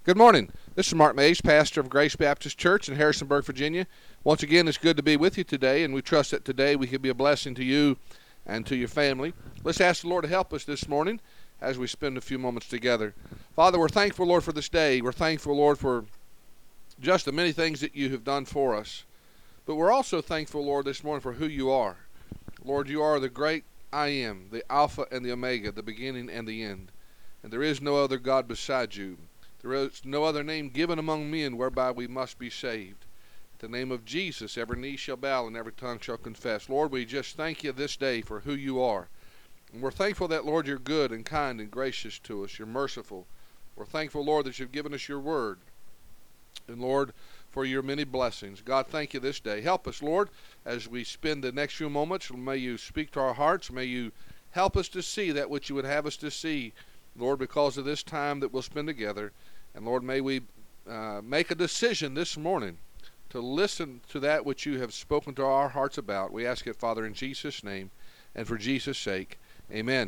Good morning. This is Mark Mays, pastor of Grace Baptist Church in Harrisonburg, Virginia. Once again, it's good to be with you today, and we trust that today we can be a blessing to you and to your family. Let's ask the Lord to help us this morning as we spend a few moments together. Father, we're thankful, Lord, for this day. We're thankful, Lord, for just the many things that you have done for us. But we're also thankful, Lord, this morning for who you are. Lord, you are the great I am, the Alpha and the Omega, the beginning and the end. And there is no other God beside you. There is no other name given among men whereby we must be saved. At the name of Jesus, every knee shall bow and every tongue shall confess. Lord, we just thank you this day for who you are. And we're thankful that, Lord, you're good and kind and gracious to us. You're merciful. We're thankful, Lord, that you've given us your word. And, Lord, for your many blessings. God, thank you this day. Help us, Lord, as we spend the next few moments. May you speak to our hearts. May you help us to see that which you would have us to see, Lord, because of this time that we'll spend together. And, Lord, may we make a decision this morning to listen to that which you have spoken to our hearts about. We ask it, Father, in Jesus' name and for Jesus' sake. Amen.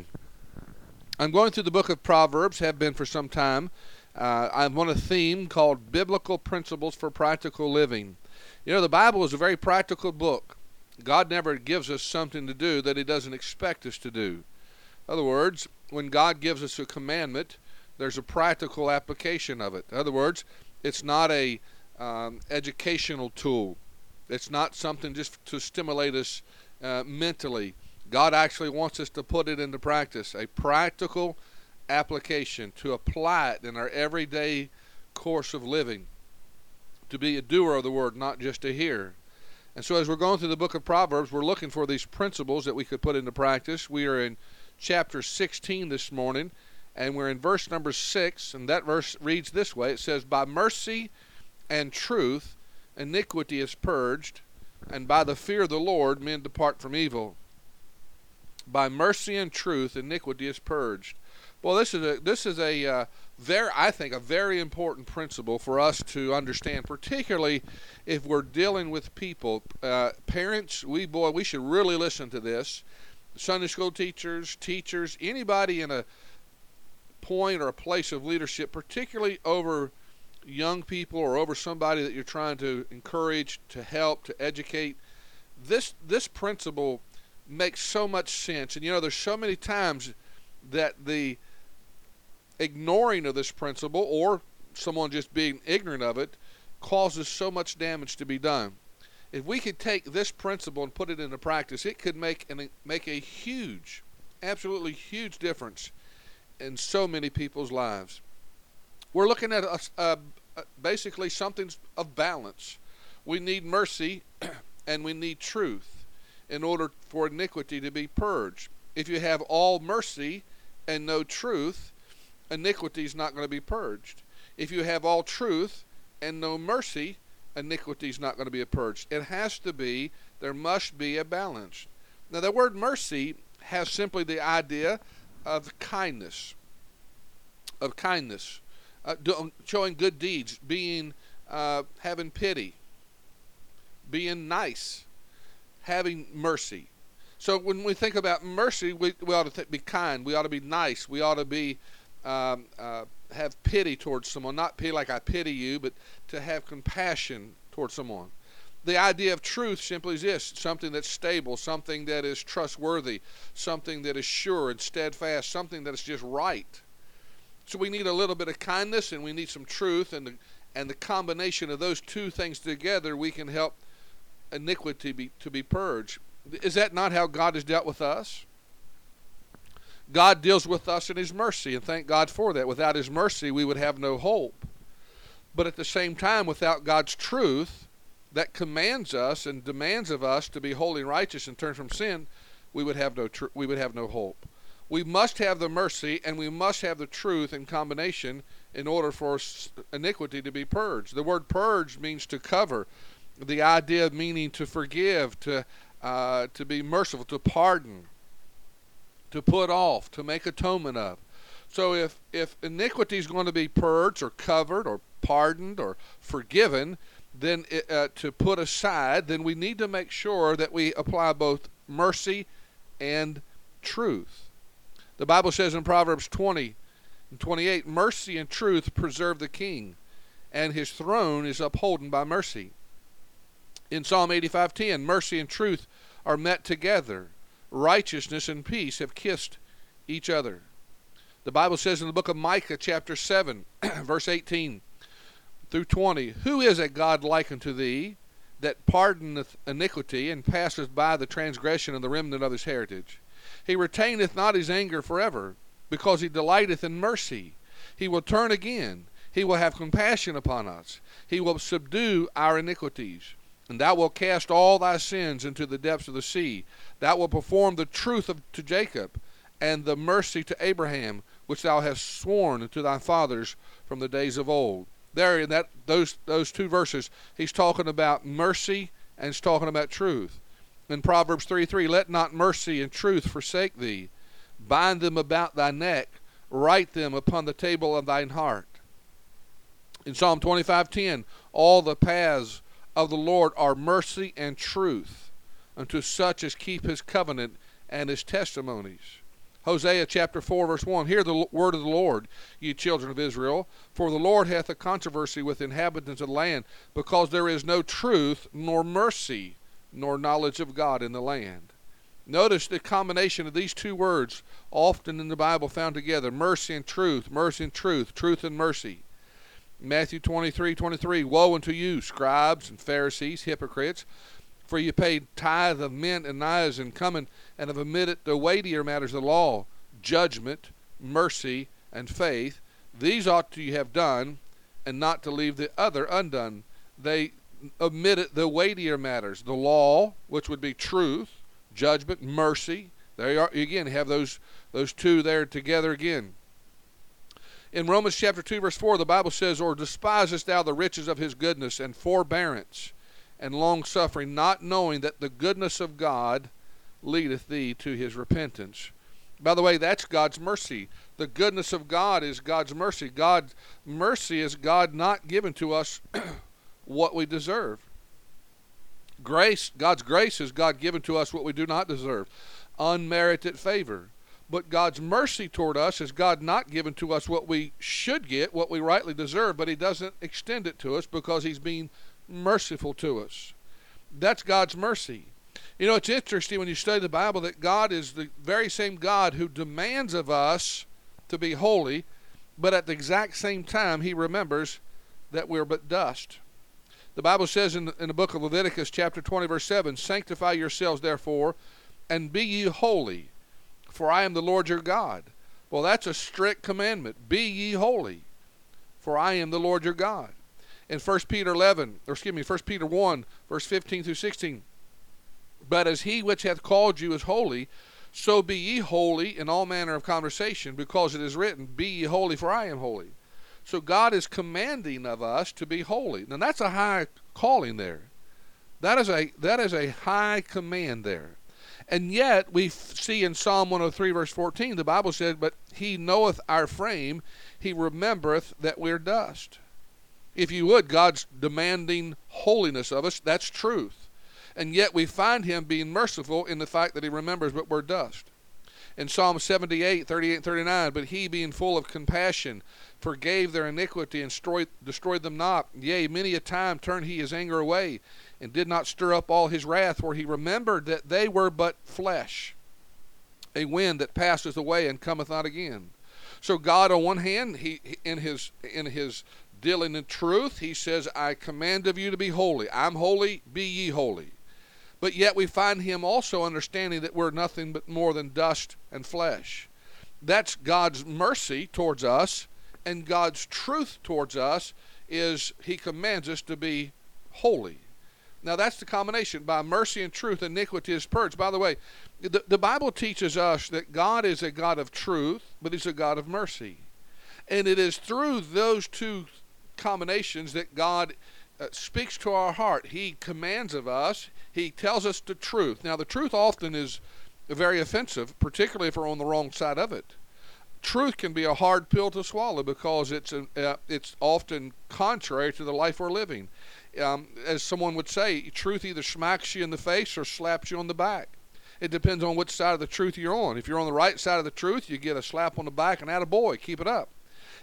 I'm going through the book of Proverbs, have been for some time. I'm on a theme called Biblical Principles for Practical Living. You know, the Bible is a very practical book. God never gives us something to do that he doesn't expect us to do. In other words, when God gives us a commandment, there's a practical application of it. In other words, it's not a educational tool. It's not something just to stimulate us mentally. God actually wants us to put it into practice, a practical application, to apply it in our everyday course of living, to be a doer of the word, not just a hearer. And so as we're going through the book of Proverbs, we're looking for these principles that we could put into practice. We are in chapter 16 this morning, and we're in verse number 6, and that verse reads this way. It says, "By mercy and truth iniquity is purged, and by the fear of the Lord men depart from evil." By mercy and truth iniquity is purged. Well, this is a very important principle for us to understand, particularly if we're dealing with people. Parents, we should really listen to this. Sunday school teachers, anybody in a point or a place of leadership, particularly over young people or over somebody that you're trying to encourage, to help, to educate. This principle makes so much sense. And you know, there's so many times that the ignoring of this principle, or someone just being ignorant of it, causes so much damage to be done. If we could take this principle and put it into practice, it could make a huge, absolutely huge difference in so many people's lives. We're looking at basically something of balance. We need mercy and we need truth in order for iniquity to be purged. If you have all mercy and no truth, iniquity is not going to be purged. If you have all truth and no mercy, iniquity is not going to be purged. There must be a balance. Now, the word mercy has simply the idea of kindness, showing good deeds, having pity, being nice, having mercy. So when we think about mercy, we ought to be kind. We ought to be nice. We ought to be have pity towards someone. Not pity like I pity you, but to have compassion towards someone. The idea of truth simply is this: something that's stable, something that is trustworthy, something that is sure and steadfast, something that is just right. So we need a little bit of kindness and we need some truth, and the combination of those two things together, we can help iniquity to be purged. Is that not how God has dealt with us? God deals with us in his mercy, and thank God for that. Without his mercy, we would have no hope. But at the same time, without God's truth that commands us and demands of us to be holy and righteous and turn from sin, we would have no hope. We must have the mercy and we must have the truth in combination in order for iniquity to be purged. The word purge means to cover. The idea of meaning to forgive, to be merciful, to pardon, to put off, to make atonement of. So if iniquity is going to be purged or covered or pardoned or forgiven, then to put aside, then we need to make sure that we apply both mercy and truth. The Bible says in Proverbs 20, And 28, mercy and truth preserve the king, and his throne is upholden by mercy. In Psalm 85:10, mercy and truth are met together. Righteousness and peace have kissed each other. The Bible says in the book of Micah, chapter 7, verse 18 through 20, who is a God like unto thee, that pardoneth iniquity, and passeth by the transgression of the remnant of his heritage? He retaineth not his anger forever, because he delighteth in mercy. He will turn again. He will have compassion upon us. He will subdue our iniquities. And thou wilt cast all thy sins into the depths of the sea. Thou wilt perform the truth to Jacob, and the mercy to Abraham, which thou hast sworn to thy fathers from the days of old. There in those two verses, he's talking about mercy and he's talking about truth. In Proverbs 3:3, let not mercy and truth forsake thee. Bind them about thy neck, write them upon the table of thine heart. In Psalm 25:10, all the paths of the Lord are mercy and truth unto such as keep his covenant and his testimonies. Hosea chapter 4 verse 1, hear the word of the Lord, ye children of Israel, for the Lord hath a controversy with inhabitants of the land, because there is no truth, nor mercy, nor knowledge of God in the land. Notice the combination of these two words often in the Bible found together, mercy and truth, truth and mercy. Matthew 23:23, woe unto you, scribes and Pharisees, hypocrites, for ye pay tithe of mint and knives, and come and have omitted the weightier matters of the law, judgment, mercy, and faith. These ought to have done, and not to leave the other undone. They omitted the weightier matters, the law, which would be truth, judgment, mercy. There you are again, have those two there together again. In Romans chapter 2 verse 4, the Bible says, or despisest thou the riches of his goodness and forbearance and long-suffering, not knowing that the goodness of God leadeth thee to his repentance. By the way, that's God's mercy. The goodness of God is God's mercy. God's mercy is God not giving to us what we deserve. God's grace is God giving to us what we do not deserve. Unmerited favor. But God's mercy toward us is God not giving to us what we should get, what we rightly deserve, but he doesn't extend it to us because he's being merciful to us. That's God's mercy. You know, it's interesting when you study the Bible that God is the very same God who demands of us to be holy, but at the exact same time he remembers that we're but dust. The Bible says in the book of Leviticus chapter 20 verse 7, sanctify yourselves therefore, and be ye holy, for I am the Lord your God. Well, that's a strict commandment. Be ye holy, for I am the Lord your God. In 1 Peter 1, verse 15 through 16, but as he which hath called you is holy, so be ye holy in all manner of conversation, because it is written, be ye holy, for I am holy. So God is commanding of us to be holy. Now that's a high calling there. That is a high command there. And yet we see in Psalm 103 verse 14, the Bible said, but he knoweth our frame, he remembereth that we're dust. If you would, God's demanding holiness of us, that's truth. And yet we find him being merciful in the fact that he remembers but we're dust. In Psalm 78, 38 and 39, but he being full of compassion forgave their iniquity and destroyed them not. Yea, many a time turned he his anger away, and did not stir up all his wrath, for he remembered that they were but flesh, a wind that passeth away and cometh not again. So God, on one hand, he in his dealing in truth, he says, I command of you to be holy. I'm holy, be ye holy. But yet we find him also understanding that we're nothing but more than dust and flesh. That's God's mercy towards us, and God's truth towards us is he commands us to be holy. Now that's the combination. By mercy and truth, iniquity is purged. By the way, the Bible teaches us that God is a God of truth, but he's a God of mercy. And it is through those two combinations that God speaks to our heart. He commands of us. He tells us the truth. Now the truth often is very offensive, particularly if we're on the wrong side of it. Truth can be a hard pill to swallow because it's often contrary to the life we're living. As someone would say, truth either smacks you in the face or slaps you on the back. It depends on which side of the truth you're on. If you're on the right side of the truth, you get a slap on the back and attaboy, keep it up.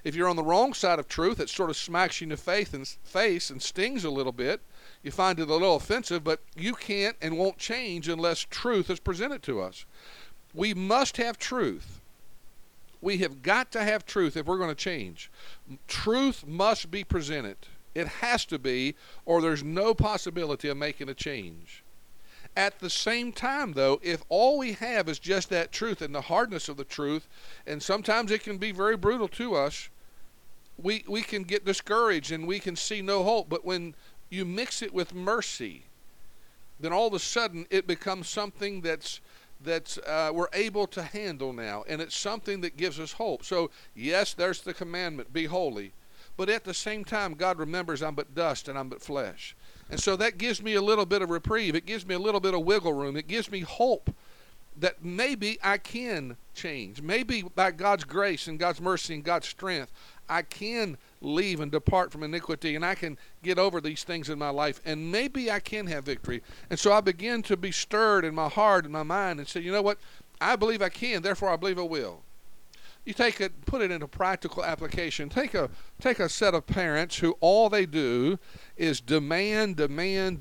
If you're on the wrong side of truth, it sort of smacks you in the face and stings a little bit. You find it a little offensive, but you can't and won't change unless truth is presented to us. We must have truth. We have got to have truth if we're going to change. Truth must be presented. It has to be, or there's no possibility of making a change. At the same time, though, if all we have is just that truth and the hardness of the truth, and sometimes it can be very brutal to us, we can get discouraged and we can see no hope. But when you mix it with mercy, then all of a sudden it becomes something that's we're able to handle now, and it's something that gives us hope. So yes, there's the commandment, be holy, but at the same time, God remembers I'm but dust and I'm but flesh. And so that gives me a little bit of reprieve. It gives me a little bit of wiggle room. It gives me hope that maybe I can change. Maybe by God's grace and God's mercy and God's strength, I can leave and depart from iniquity, and I can get over these things in my life, and maybe I can have victory. And so I begin to be stirred in my heart and my mind and say, you know what? I believe I can, therefore I believe I will. You take it, put it into practical application. Take a set of parents who all they do is demand of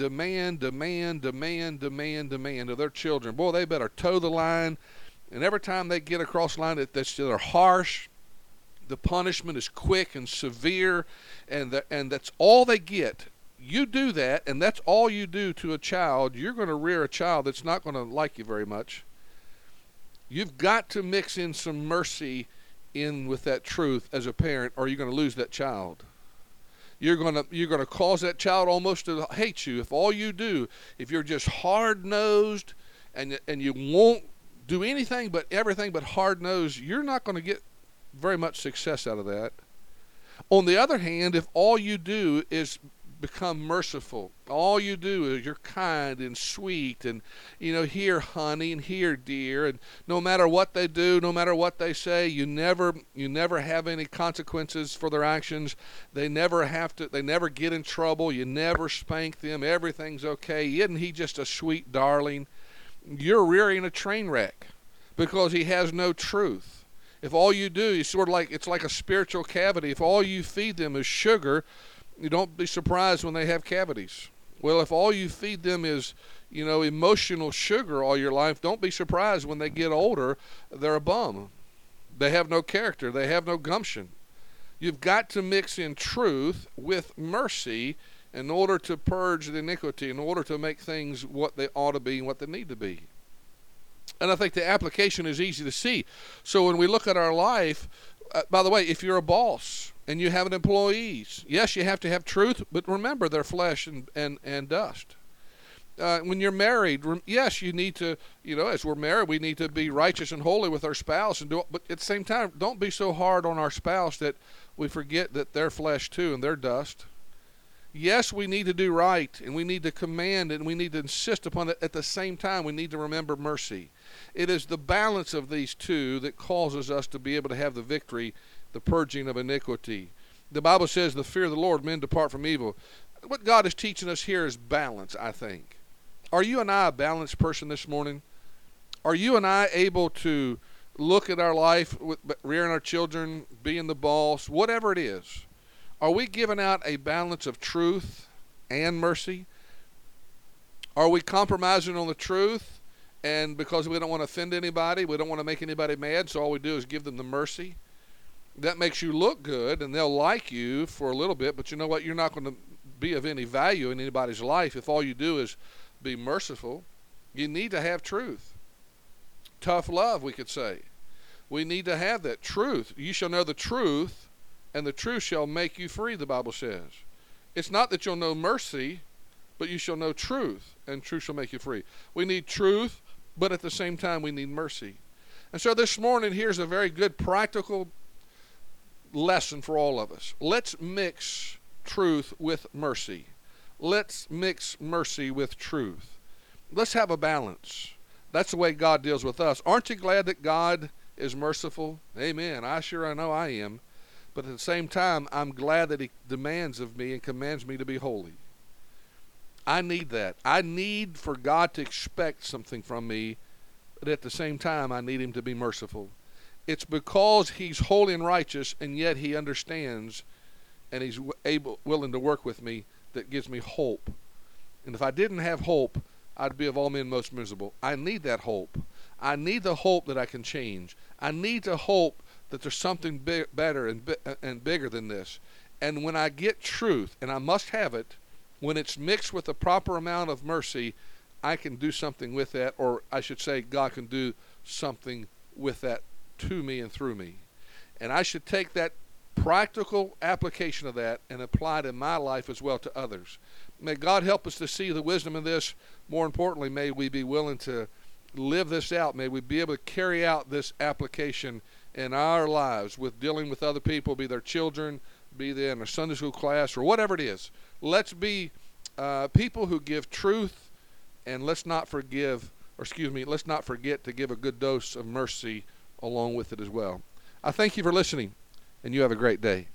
their children. Boy, they better toe the line. And every time they get across the line, they're harsh. The punishment is quick and severe, and that's all they get. You do that, and that's all you do to a child. You're going to rear a child that's not going to like you very much. You've got to mix in some mercy in with that truth as a parent, or you're going to lose that child. You're going to cause that child almost to hate you if all you do, if you're just hard-nosed and you won't do anything but everything but hard-nosed, you're not going to get very much success out of that. On the other hand, if all you do is become merciful, all you do is you're kind and sweet, and here honey and here dear, and no matter what they do, no matter what they say, you never have any consequences for their actions. They never get in trouble. You never spank them. Everything's okay. Isn't he just a sweet darling? You're rearing a train wreck because he has no truth. If all you do is it's like a spiritual cavity. If all you feed them is sugar, you don't be surprised when they have cavities. Well, if all you feed them is, emotional sugar all your life, don't be surprised when they get older, they're a bum. They have no character. They have no gumption. You've got to mix in truth with mercy in order to purge the iniquity, in order to make things what they ought to be and what they need to be. And I think the application is easy to see. So when we look at our life, by the way, if you're a boss and you have employees, yes, you have to have truth, but remember they're flesh and dust. When you're married, yes, you need to, as we're married, we need to be righteous and holy with our spouse, but at the same time, don't be so hard on our spouse that we forget that they're flesh too and they're dust. Yes, we need to do right, and we need to command, and we need to insist upon it. At the same time, we need to remember mercy. It is the balance of these two that causes us to be able to have the victory, the purging of iniquity. The Bible says, the fear of the Lord, men depart from evil. What God is teaching us here is balance, I think. Are you and I a balanced person this morning? Are you and I able to look at our life, rearing our children, being the boss, whatever it is? Are we giving out a balance of truth and mercy? Are we compromising on the truth, and because we don't want to offend anybody, we don't want to make anybody mad, so all we do is give them the mercy? That makes you look good, and they'll like you for a little bit, but you know what? You're not going to be of any value in anybody's life if all you do is be merciful. You need to have truth. Tough love, we could say. We need to have that truth. You shall know the truth, and the truth shall make you free, the Bible says. It's not that you'll know mercy, but you shall know truth, and truth shall make you free. We need truth, but at the same time we need mercy. And so this morning, here's a very good practical lesson for all of us. Let's mix truth with mercy. Let's mix mercy with truth. Let's have a balance. That's the way God deals with us. Aren't you glad that God is merciful? Amen. I know I am. But at the same time, I'm glad that he demands of me and commands me to be holy. I need that. I need for God to expect something from me, but at the same time, I need him to be merciful. It's because he's holy and righteous, and yet he understands, and he's willing to work with me, that gives me hope. And if I didn't have hope, I'd be of all men most miserable. I need that hope. I need the hope that I can change. I need the hope that there's something better and bigger than this. And when I get truth, and I must have it, when it's mixed with the proper amount of mercy, I can do something with that, or I should say God can do something with that to me and through me. And I should take that practical application of that and apply it in my life as well to others. May God help us to see the wisdom of this. More importantly, may we be willing to live this out. May we be able to carry out this application in our lives with dealing with other people, be their children, be they in a Sunday school class, or whatever it is. Let's be people who give truth, and let's not forget to give a good dose of mercy along with it as well. I thank you for listening, and you have a great day.